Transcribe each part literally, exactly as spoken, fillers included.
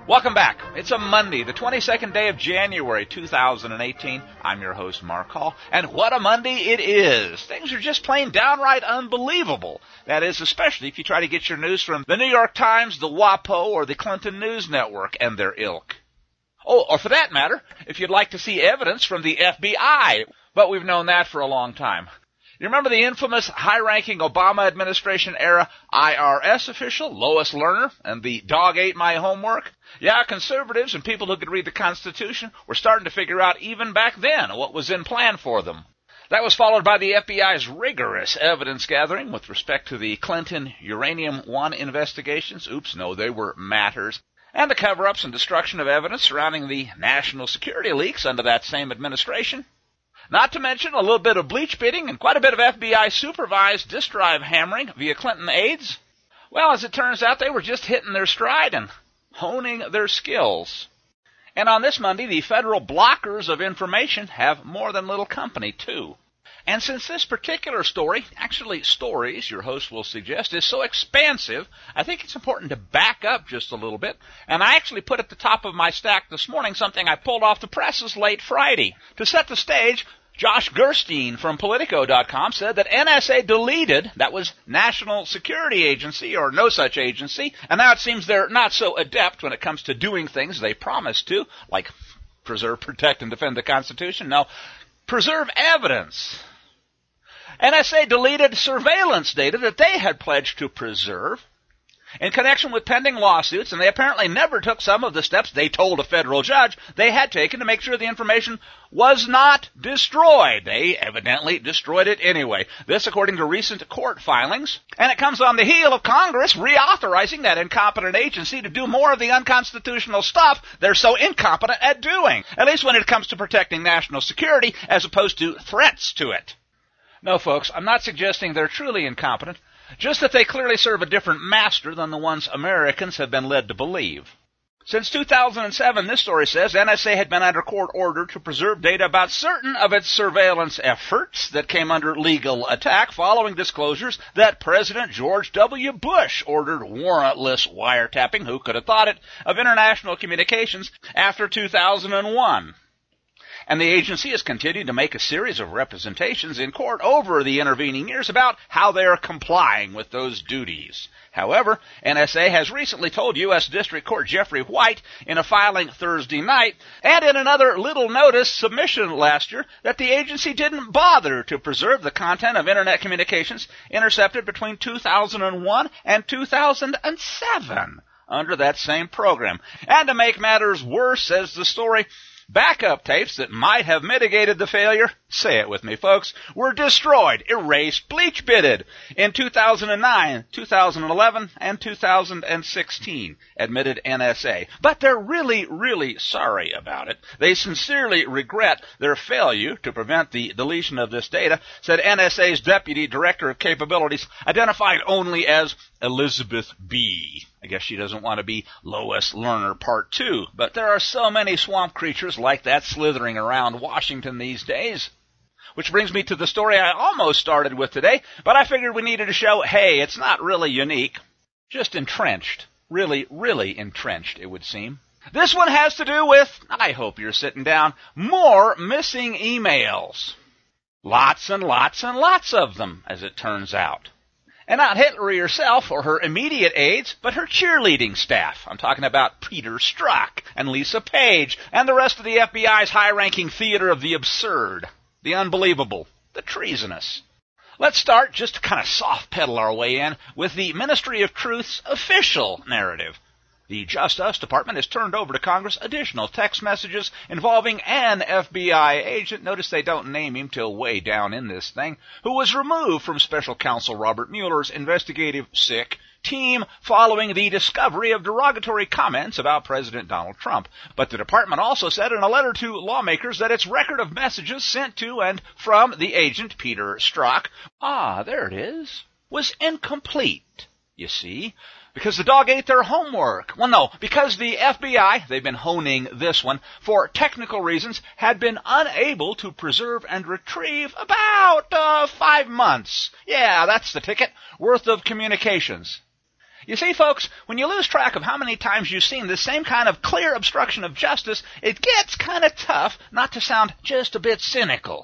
Welcome back. It's a Monday, the twenty-second day of January, two thousand eighteen. I'm your host, Mark Hall, and what a Monday it is. Things are just plain downright unbelievable. That is, especially if you try to get your news from the New York Times, the WAPO, or the Clinton News Network and their ilk. Oh, or for that matter, if you'd like to see evidence from the F B I. But we've known that for a long time. You remember the infamous high-ranking Obama administration-era I R S official, Lois Lerner, and the dog ate my homework? Yeah, conservatives and people who could read the Constitution were starting to figure out even back then what was in plan for them. That was followed by the F B I's rigorous evidence gathering with respect to the Clinton Uranium One investigations. Oops, no, they were matters. And the cover-ups and destruction of evidence surrounding the national security leaks under that same administration. Not to mention a little bit of bleach bidding and quite a bit of F B I-supervised disk drive hammering via Clinton aides. Well, as it turns out, they were just hitting their stride and honing their skills. And on this Monday, the federal blockers of information have more than little company, too. And since this particular story, actually stories, your host will suggest, is so expansive, I think it's important to back up just a little bit. And I actually put at the top of my stack this morning something I pulled off the presses late Friday. To set the stage, Josh Gerstein from Politico dot com said that N S A deleted, that was National Security Agency or no such agency, and now it seems they're not so adept when it comes to doing things they promised to, like preserve, protect, and defend the Constitution. No, preserve evidence. N S A deleted surveillance data that they had pledged to preserve in connection with pending lawsuits, and they apparently never took some of the steps they told a federal judge they had taken to make sure the information was not destroyed. They evidently destroyed it anyway. This according to recent court filings. And it comes on the heel of Congress reauthorizing that incompetent agency to do more of the unconstitutional stuff they're so incompetent at doing, at least when it comes to protecting national security as opposed to threats to it. No, folks, I'm not suggesting they're truly incompetent, just that they clearly serve a different master than the ones Americans have been led to believe. Since two thousand seven, this story says, N S A had been under court order to preserve data about certain of its surveillance efforts that came under legal attack following disclosures that President George W. Bush ordered warrantless wiretapping, who could have thought it, of international communications after two thousand one. And the agency has continued to make a series of representations in court over the intervening years about how they are complying with those duties. However, N S A has recently told U S District Court Jeffrey White in a filing Thursday night and in another little notice submission last year that the agency didn't bother to preserve the content of Internet communications intercepted between two thousand one and two thousand seven under that same program. And to make matters worse, says the story, backup tapes that might have mitigated the failure, say it with me folks, were destroyed, erased, bleach bidded in two thousand nine, two thousand eleven, and two thousand sixteen, admitted N S A. But they're really, really sorry about it. They sincerely regret their failure to prevent the deletion of this data, said N S A's Deputy Director of Capabilities, identified only as Elizabeth B. I guess she doesn't want to be Lois Lerner Part two, but there are so many swamp creatures like that slithering around Washington these days. Which brings me to the story I almost started with today, but I figured we needed to show, hey, it's not really unique, just entrenched. Really, really entrenched, it would seem. This one has to do with, I hope you're sitting down, more missing emails. Lots and lots and lots of them, as it turns out. And not Hillary herself or her immediate aides, but her cheerleading staff. I'm talking about Peter Strzok and Lisa Page and the rest of the F B I's high-ranking theater of the absurd, the unbelievable, the treasonous. Let's start, just to kind of soft-pedal our way in, with the Ministry of Truth's official narrative. The Just Us Department has turned over to Congress additional text messages involving an F B I agent, notice they don't name him till way down in this thing, who was removed from Special Counsel Robert Mueller's investigative, sick, team following the discovery of derogatory comments about President Donald Trump. But the department also said in a letter to lawmakers that its record of messages sent to and from the agent, Peter Strzok, ah, there it is, was incomplete, you see. Because the dog ate their homework. Well, no, because the F B I, they've been honing this one, for technical reasons, had been unable to preserve and retrieve about uh, five months. Yeah, that's the ticket, worth of communications. You see, folks, when you lose track of how many times you've seen this same kind of clear obstruction of justice, it gets kind of tough not to sound just a bit cynical.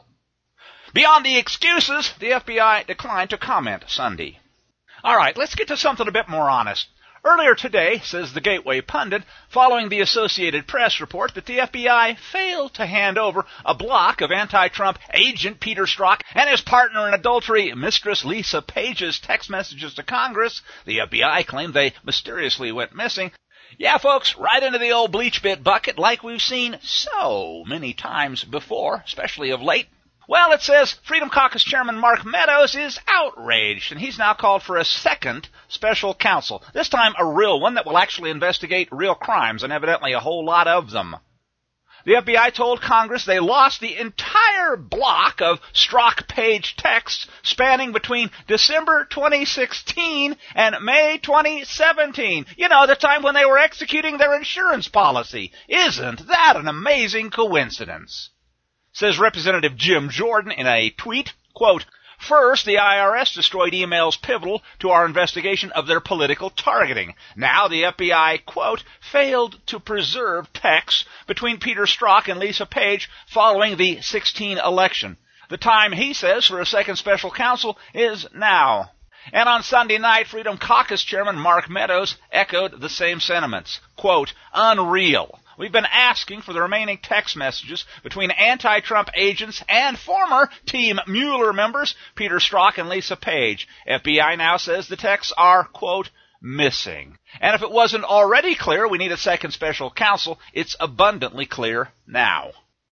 Beyond the excuses, the F B I declined to comment Sunday. All right, let's get to something a bit more honest. Earlier today, says the Gateway Pundit, following the Associated Press report that the F B I failed to hand over a block of anti-Trump agent Peter Strzok and his partner in adultery, Mistress Lisa Page's text messages to Congress, the F B I claimed they mysteriously went missing. Yeah, folks, right into the old bleach bit bucket like we've seen so many times before, especially of late. Well, it says Freedom Caucus Chairman Mark Meadows is outraged, and he's now called for a second special counsel, this time a real one that will actually investigate real crimes, and evidently a whole lot of them. The F B I told Congress they lost the entire block of Strzok-Page texts spanning between December twenty sixteen and May twenty seventeen. You know, the time when they were executing their insurance policy. Isn't that an amazing coincidence? Says Representative Jim Jordan in a tweet, quote, "First, the I R S destroyed emails pivotal to our investigation of their political targeting. Now the F B I, quote, failed to preserve texts between Peter Strzok and Lisa Page following the sixteen election. The time, he says, for a second special counsel is now." And on Sunday night, Freedom Caucus Chairman Mark Meadows echoed the same sentiments. Quote, "Unreal. We've been asking for the remaining text messages between anti-Trump agents and former Team Mueller members, Peter Strzok and Lisa Page. F B I now says the texts are, quote, missing. And if it wasn't already clear we need a second special counsel, it's abundantly clear now."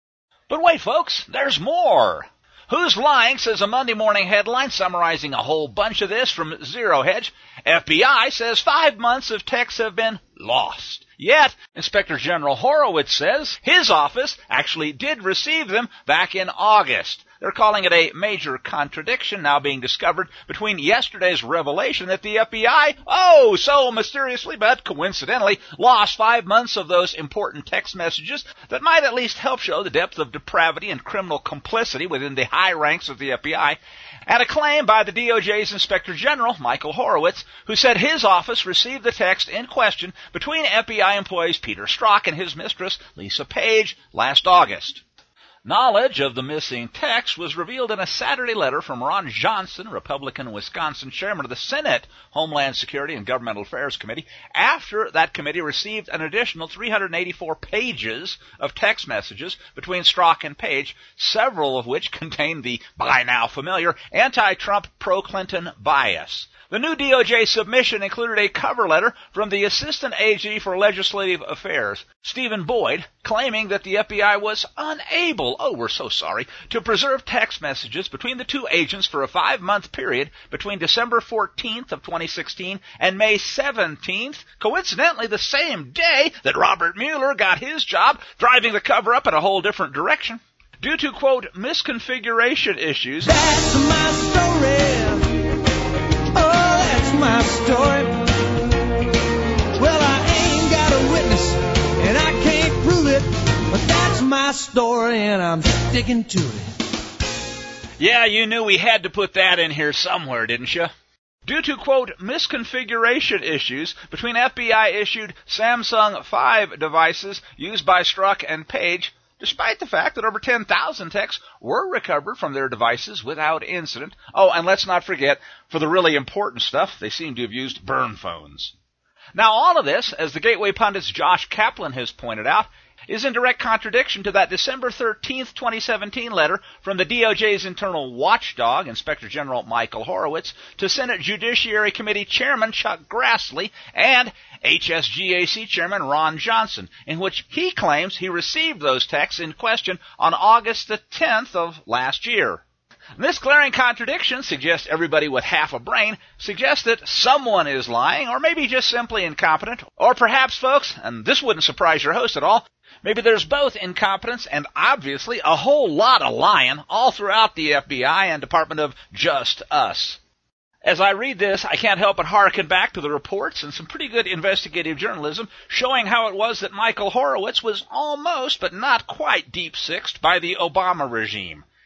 But wait, folks, there's more. Who's Lying, says a Monday morning headline summarizing a whole bunch of this from Zero Hedge. F B I says five months of texts have been lost. Yet, Inspector General Horowitz says his office actually did receive them back in August. They're calling it a major contradiction now being discovered between yesterday's revelation that the F B I, oh, so mysteriously but coincidentally, lost five months of those important text messages that might at least help show the depth of depravity and criminal complicity within the high ranks of the F B I, and a claim by the D O J's Inspector General, Michael Horowitz, who said his office received the text in question between F B I employees Peter Strzok and his mistress, Lisa Page, last August. Knowledge of the missing text was revealed in a Saturday letter from Ron Johnson, Republican Wisconsin chairman of the Senate Homeland Security and Governmental Affairs Committee, after that committee received an additional three hundred eighty-four pages of text messages between Strzok and Page, several of which contained the, by now familiar, anti-Trump pro-Clinton bias. The new D O J submission included a cover letter from the Assistant A G for Legislative Affairs, Stephen Boyd, claiming that the F B I was unable, oh, we're so sorry, to preserve text messages between the two agents for a five-month period between December fourteenth of twenty sixteen and May seventeenth, coincidentally the same day that Robert Mueller got his job driving the cover-up in a whole different direction. Due to, quote, misconfiguration issues. That's my story. My story. Well, I ain't got a witness, and I can't prove it, but that's my story, and I'm sticking to it. Yeah, you knew we had to put that in here somewhere, didn't you? Due to, quote, misconfiguration issues between F B I-issued Samsung five devices used by Strzok and Page, despite the fact that over ten thousand texts were recovered from their devices without incident. Oh, and let's not forget, for the really important stuff, they seem to have used burn phones. Now, all of this, as the Gateway Pundit's Josh Kaplan has pointed out, is in direct contradiction to that December thirteenth, twenty seventeen letter from the D O J's internal watchdog, Inspector General Michael Horowitz, to Senate Judiciary Committee Chairman Chuck Grassley and H S G A C Chairman Ron Johnson, in which he claims he received those texts in question on August the tenth of last year. This glaring contradiction suggests everybody with half a brain suggests that someone is lying, or maybe just simply incompetent, or perhaps, folks, and this wouldn't surprise your host at all, maybe there's both incompetence and obviously a whole lot of lying all throughout the F B I and Department of Just Us. As I read this, I can't help but hearken back to the reports and some pretty good investigative journalism showing how it was that Michael Horowitz was almost but not quite deep-sixed by the Obama regime.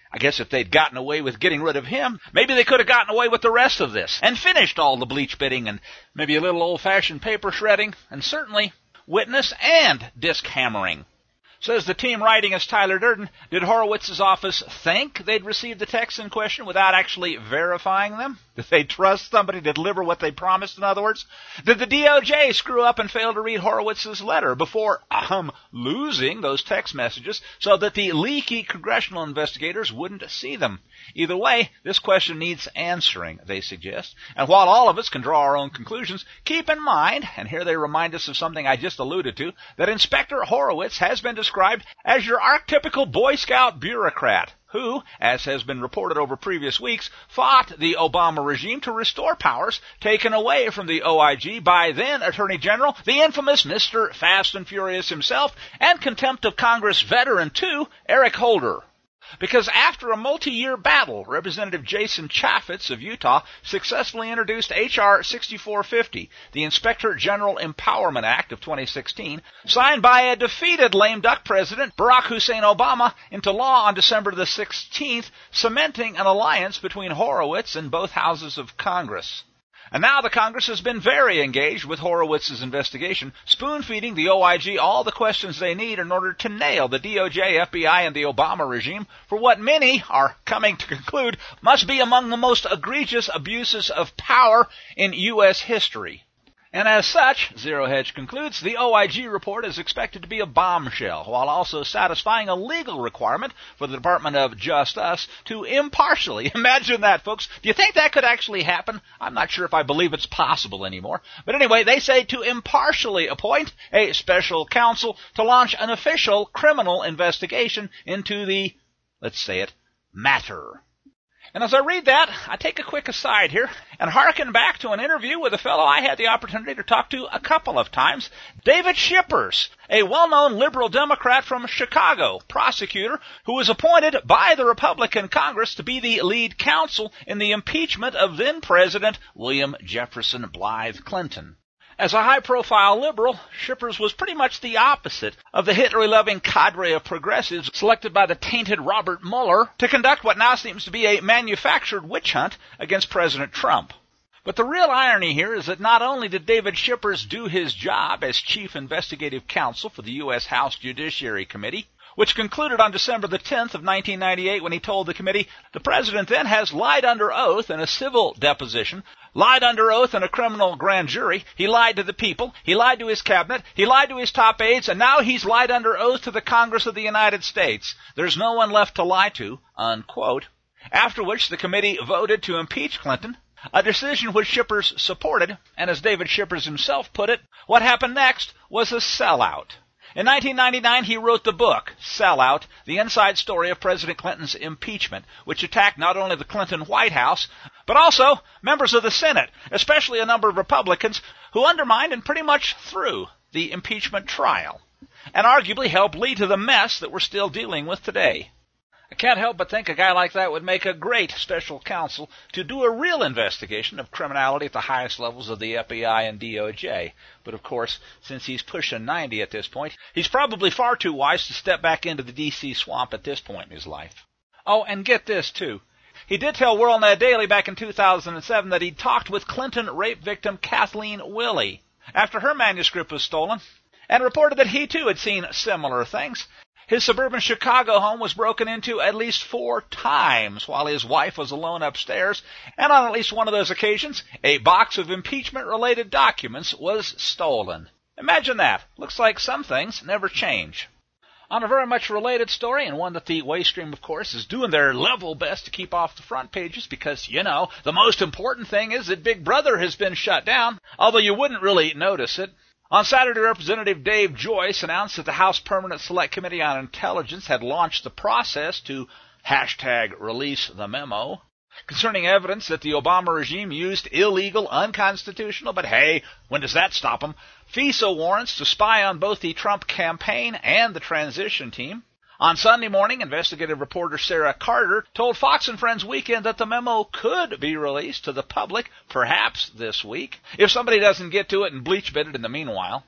I guess if they'd gotten away with getting rid of him, maybe they could have gotten away with the rest of this and finished all the bleach bidding and maybe a little old-fashioned paper shredding and certainly witness and disc hammering. Says the team writing as Tyler Durden, did Horowitz's office think they'd received the texts in question without actually verifying them? Did they trust somebody to deliver what they promised, in other words? Did the D O J screw up and fail to read Horowitz's letter before, um, losing those text messages so that the leaky congressional investigators wouldn't see them? Either way, this question needs answering, they suggest. And while all of us can draw our own conclusions, keep in mind, and here they remind us of something I just alluded to, that Inspector Horowitz has been described as your archetypical Boy Scout bureaucrat who, as has been reported over previous weeks, fought the Obama regime to restore powers taken away from the O I G by then Attorney General, the infamous Mister Fast and Furious himself, and contempt of Congress veteran, too, Eric Holder. Because after a multi-year battle, Representative Jason Chaffetz of Utah successfully introduced H R sixty-four fifty, the Inspector General Empowerment Act of twenty sixteen, signed by a defeated lame duck president, Barack Hussein Obama, into law on December the sixteenth, cementing an alliance between Horowitz and both houses of Congress. And now the Congress has been very engaged with Horowitz's investigation, spoon-feeding the O I G all the questions they need in order to nail the D O J, F B I, and the Obama regime for what many are coming to conclude must be among the most egregious abuses of power in U S history. And as such, Zero Hedge concludes, the O I G report is expected to be a bombshell, while also satisfying a legal requirement for the Department of Justice to impartially, imagine that, folks, do you think that could actually happen? I'm not sure if I believe it's possible anymore. But anyway, they say to impartially appoint a special counsel to launch an official criminal investigation into the, let's say it, matter. And as I read that, I take a quick aside here and hearken back to an interview with a fellow I had the opportunity to talk to a couple of times, David Schippers, a well-known liberal Democrat from Chicago, prosecutor who was appointed by the Republican Congress to be the lead counsel in the impeachment of then-President William Jefferson Blythe Clinton. As a high-profile liberal, Schippers was pretty much the opposite of the Hitler-loving cadre of progressives selected by the tainted Robert Mueller to conduct what now seems to be a manufactured witch hunt against President Trump. But the real irony here is that not only did David Schippers do his job as chief investigative counsel for the U S House Judiciary Committee, which concluded on December the tenth of nineteen ninety-eight when he told the committee, the president then has lied under oath in a civil deposition, lied under oath in a criminal grand jury, he lied to the people, he lied to his cabinet, he lied to his top aides, and now he's lied under oath to the Congress of the United States. There's no one left to lie to, unquote. After which the committee voted to impeach Clinton, a decision which Schippers supported, and as David Schippers himself put it, what happened next was a sellout. In nineteen ninety-nine, he wrote the book, Sellout, the inside story of President Clinton's impeachment, which attacked not only the Clinton White House, but also members of the Senate, especially a number of Republicans, who undermined and pretty much threw the impeachment trial, and arguably helped lead to the mess that we're still dealing with today. I can't help but think a guy like that would make a great special counsel to do a real investigation of criminality at the highest levels of the F B I and D O J. But of course, since he's pushing ninety at this point, he's probably far too wise to step back into the D C swamp at this point in his life. Oh, and get this, too. He did tell WorldNet Daily back in two thousand seven that he'd talked with Clinton rape victim Kathleen Willey after her manuscript was stolen, and reported that he, too, had seen similar things. His suburban Chicago home was broken into at least four times while his wife was alone upstairs, and on at least one of those occasions, a box of impeachment-related documents was stolen. Imagine that. Looks like some things never change. On a very much related story, and one that the Waystream, of course, is doing their level best to keep off the front pages because, you know, the most important thing is that Big Brother has been shut down, although you wouldn't really notice it. On Saturday, Representative Dave Joyce announced that the House Permanent Select Committee on Intelligence had launched the process to hashtag release the memo concerning evidence that the Obama regime used illegal, unconstitutional, but hey, when does that stop them, FISA warrants to spy on both the Trump campaign and the transition team. On Sunday morning, investigative reporter Sarah Carter told Fox and Friends Weekend that the memo could be released to the public, perhaps this week, if somebody doesn't get to it and bleach bid it in the meanwhile.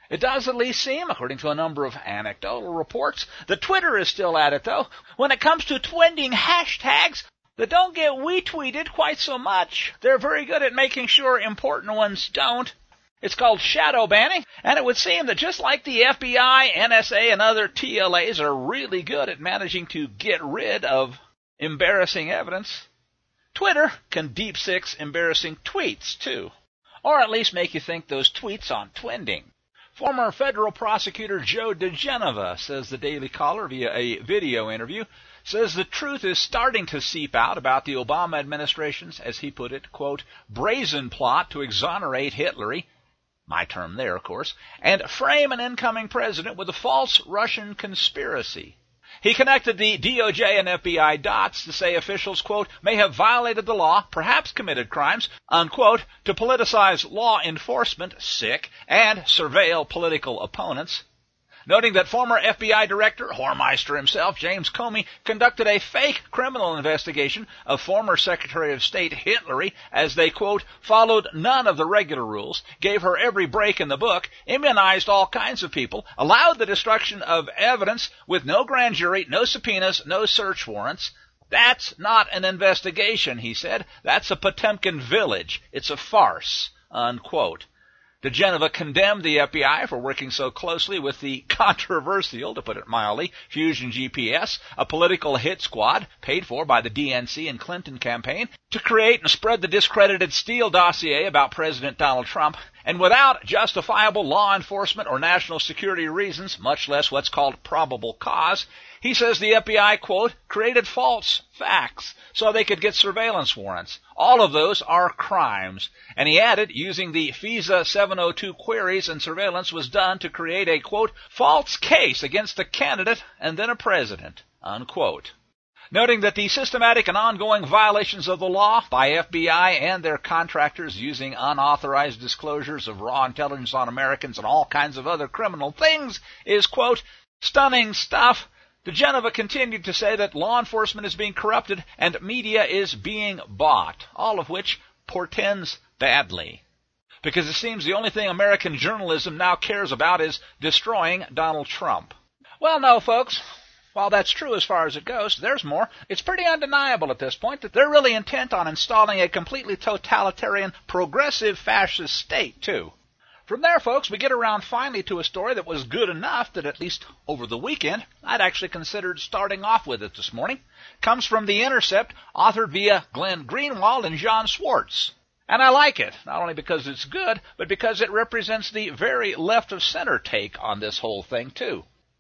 It does at least seem, according to a number of anecdotal reports, that Twitter is still at it, though. When it comes to twending hashtags that don't get retweeted quite so much, they're very good at making sure important ones don't. It's called shadow banning, and it would seem that just like the F B I, N S A, and other T L As are really good at managing to get rid of embarrassing evidence, Twitter can deep six embarrassing tweets, too. Or at least make you think those tweets on twending. Former federal prosecutor Joe diGenova, says the Daily Caller via a video interview, says the truth is starting to seep out about the Obama administration's, as he put it, quote, brazen plot to exonerate Hitler, my term there, of course, and frame an incoming president with a false Russian conspiracy. He connected the D O J and F B I dots to say officials, quote, may have violated the law, perhaps committed crimes, unquote, to politicize law enforcement, sick, and surveil political opponents. Noting that former F B I Director, whoremeister himself, James Comey, conducted a fake criminal investigation of former Secretary of State Hitler as they, quote, followed none of the regular rules, gave her every break in the book, immunized all kinds of people, allowed the destruction of evidence with no grand jury, no subpoenas, no search warrants. That's not an investigation, he said. That's a Potemkin village. It's a farce, unquote. diGenova condemned the F B I for working so closely with the controversial, to put it mildly, Fusion G P S, a political hit squad paid for by the D N C and Clinton campaign, to create and spread the discredited Steele dossier about President Donald Trump, and without justifiable law enforcement or national security reasons, much less what's called probable cause. He says the F B I, quote, created false facts so they could get surveillance warrants. All of those are crimes. And he added, using the FISA seven oh two queries and surveillance was done to create a, quote, false case against a candidate and then a president, unquote. Noting that the systematic and ongoing violations of the law by F B I and their contractors using unauthorized disclosures of raw intelligence on Americans and all kinds of other criminal things is, quote, stunning stuff. diGenova continued to say that law enforcement is being corrupted and media is being bought, all of which portends badly. Because it seems the only thing American journalism now cares about is destroying Donald Trump. Well, no, folks. While that's true as far as it goes, there's more. It's pretty undeniable at this point that they're really intent on installing a completely totalitarian, progressive fascist state, too. From there, folks, we get around finally to a story that was good enough that at least over the weekend, I'd actually considered starting off with it this morning. Comes from The Intercept, authored via Glenn Greenwald and John Swartz. And I like it, not only because it's good, but because it represents the very left-of-center take on this whole thing, too.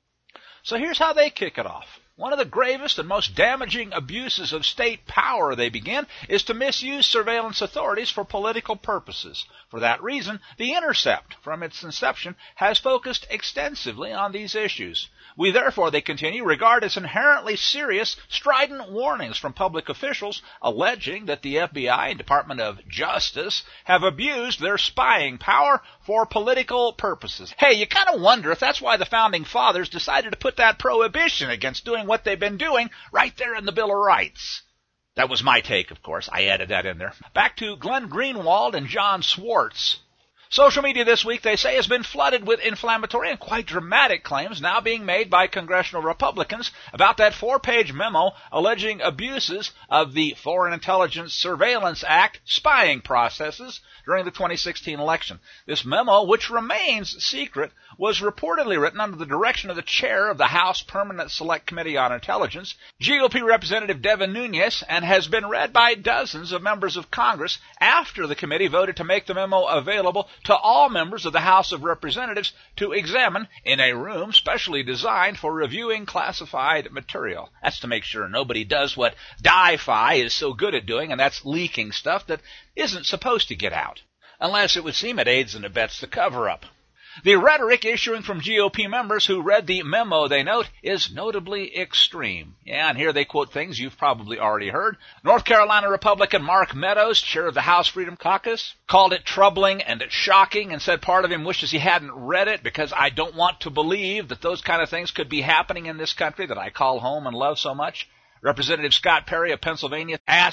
So here's how they kick it off. One of the gravest and most damaging abuses of state power, they begin, is to misuse surveillance authorities for political purposes. For that reason, The Intercept, from its inception, has focused extensively on these issues. We therefore, they continue, regard as inherently serious, strident warnings from public officials alleging that the F B I and Department of Justice have abused their spying power for political purposes. Hey, you kind of wonder if that's why the Founding Fathers decided to put that prohibition against doing what they've been doing right there in the Bill of Rights. That was my take, of course. I added that in there. Back to Glenn Greenwald and John Swartz. Social media this week, they say, has been flooded with inflammatory and quite dramatic claims now being made by congressional Republicans about that four-page memo alleging abuses of the Foreign Intelligence Surveillance Act spying processes during the twenty sixteen election. This memo, which remains secret, was reportedly written under the direction of the chair of the House Permanent Select Committee on Intelligence, G O P Representative Devin Nunes, and has been read by dozens of members of Congress after the committee voted to make the memo available to all members of the House of Representatives to examine in a room specially designed for reviewing classified material. That's to make sure nobody does what Di-Fi is so good at doing, and that's leaking stuff that isn't supposed to get out, unless it would seem it aids and abets the cover-up. The rhetoric issuing from G O P members who read the memo, they note, is notably extreme. Yeah, and here they quote things you've probably already heard. North Carolina Republican Mark Meadows, chair of the House Freedom Caucus, called it troubling and shocking and said part of him wishes he hadn't read it because I don't want to believe that those kind of things could be happening in this country that I call home and love so much. Representative Scott Perry of Pennsylvania asked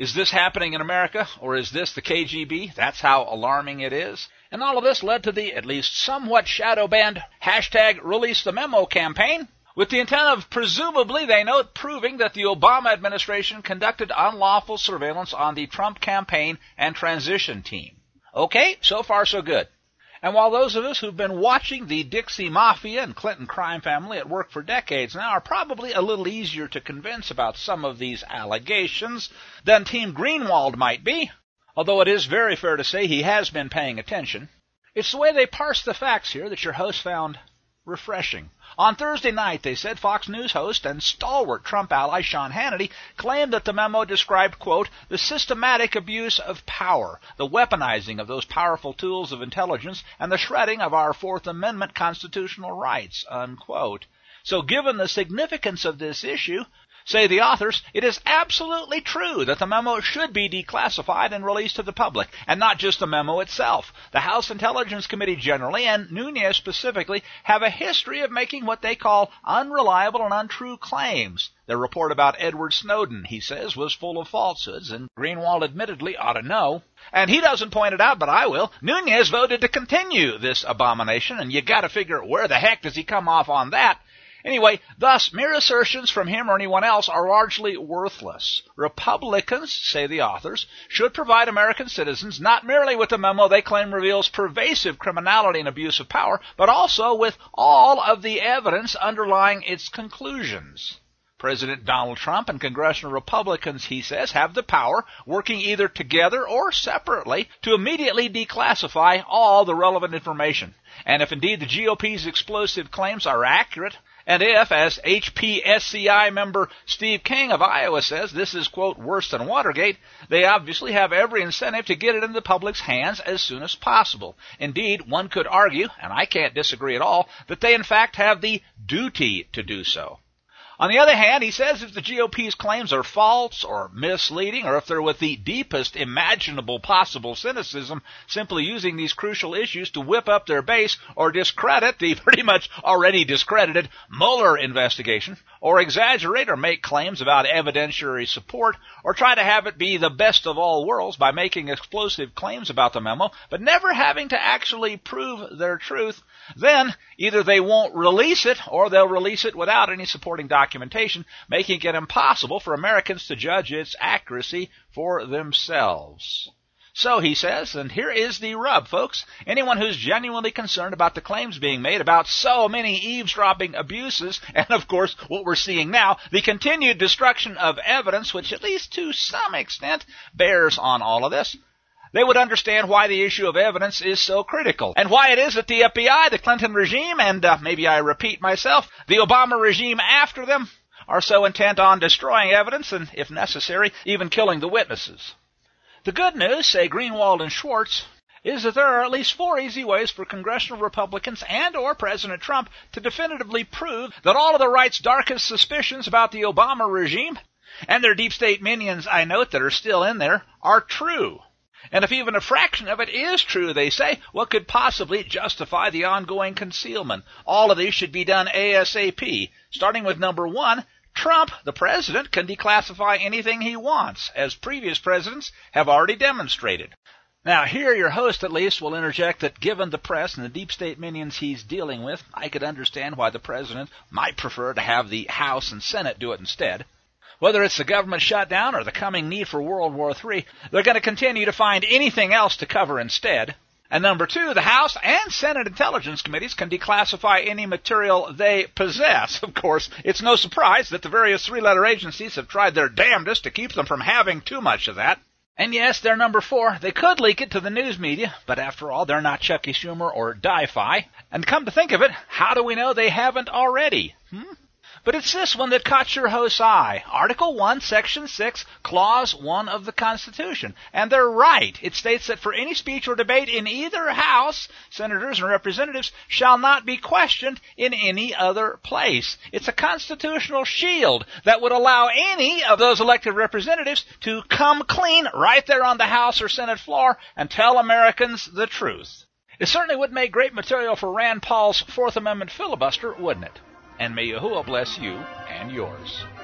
Is this happening in America, or is this the K G B? That's how alarming it is. And all of this led to the at least somewhat shadow-banned hashtag Release the Memo campaign, with the intent of, presumably, they note, proving that the Obama administration conducted unlawful surveillance on the Trump campaign and transition team. Okay, so far so good. And while those of us who've been watching the Dixie Mafia and Clinton crime family at work for decades now are probably a little easier to convince about some of these allegations than Team Greenwald might be, although it is very fair to say he has been paying attention. It's the way they parse the facts here that your host found refreshing. On Thursday night, they said, Fox News host and stalwart Trump ally Sean Hannity claimed that the memo described, quote, the systematic abuse of power, the weaponizing of those powerful tools of intelligence, and the shredding of our Fourth Amendment constitutional rights, unquote. So given the significance of this issue, say the authors, it is absolutely true that the memo should be declassified and released to the public, and not just the memo itself. The House Intelligence Committee generally, and Nunes specifically, have a history of making what they call unreliable and untrue claims. Their report about Edward Snowden, he says, was full of falsehoods, and Greenwald admittedly ought to know. And he doesn't point it out, but I will. Nunes voted to continue this abomination, and you gotta figure, where the heck does he come off on that? Anyway, thus, mere assertions from him or anyone else are largely worthless. Republicans, say the authors, should provide American citizens not merely with the memo they claim reveals pervasive criminality and abuse of power, but also with all of the evidence underlying its conclusions. President Donald Trump and congressional Republicans, he says, have the power, working either together or separately, to immediately declassify all the relevant information. And if indeed the G O P's explosive claims are accurate, and if, as H P S C I member Steve King of Iowa says, this is, quote, worse than Watergate, they obviously have every incentive to get it in the public's hands as soon as possible. Indeed, one could argue, and I can't disagree at all, that they in fact have the duty to do so. On the other hand, he says if the G O P's claims are false or misleading, or if they're with the deepest imaginable possible cynicism, simply using these crucial issues to whip up their base or discredit the pretty much already discredited Mueller investigation, or exaggerate or make claims about evidentiary support, or try to have it be the best of all worlds by making explosive claims about the memo, but never having to actually prove their truth, then either they won't release it or they'll release it without any supporting documentation, making it impossible for Americans to judge its accuracy for themselves. So, he says, and here is the rub, folks, anyone who's genuinely concerned about the claims being made about so many eavesdropping abuses, and of course what we're seeing now, the continued destruction of evidence, which at least to some extent bears on all of this, they would understand why the issue of evidence is so critical, and why it is that the F B I, the Clinton regime, and uh, maybe I repeat myself, the Obama regime after them, are so intent on destroying evidence and, if necessary, even killing the witnesses. The good news, say Greenwald and Schwartz, is that there are at least four easy ways for congressional Republicans and or President Trump to definitively prove that all of the right's darkest suspicions about the Obama regime and their deep state minions, I note, that are still in there, are true. And if even a fraction of it is true, they say, what could possibly justify the ongoing concealment? All of these should be done ASAP, starting with number one. Trump, the president, can declassify anything he wants, as previous presidents have already demonstrated. Now, here your host at least will interject that given the press and the deep state minions he's dealing with, I could understand why the president might prefer to have the House and Senate do it instead. Whether it's the government shutdown or the coming need for World War Three, they're going to continue to find anything else to cover instead. And number two, the House and Senate Intelligence Committees can declassify any material they possess. Of course, it's no surprise that the various three-letter agencies have tried their damnedest to keep them from having too much of that. And yes, they're number four. They could leak it to the news media, but after all, they're not Chucky Schumer or Di-Fi. And come to think of it, how do we know they haven't already? Hmm? But it's this one that caught your host's eye. Article one, Section six, Clause one of the Constitution. And they're right. It states that for any speech or debate in either House, senators and representatives shall not be questioned in any other place. It's a constitutional shield that would allow any of those elected representatives to come clean right there on the House or Senate floor and tell Americans the truth. It certainly would make great material for Rand Paul's Fourth Amendment filibuster, wouldn't it? And may Yahuwah bless you and yours.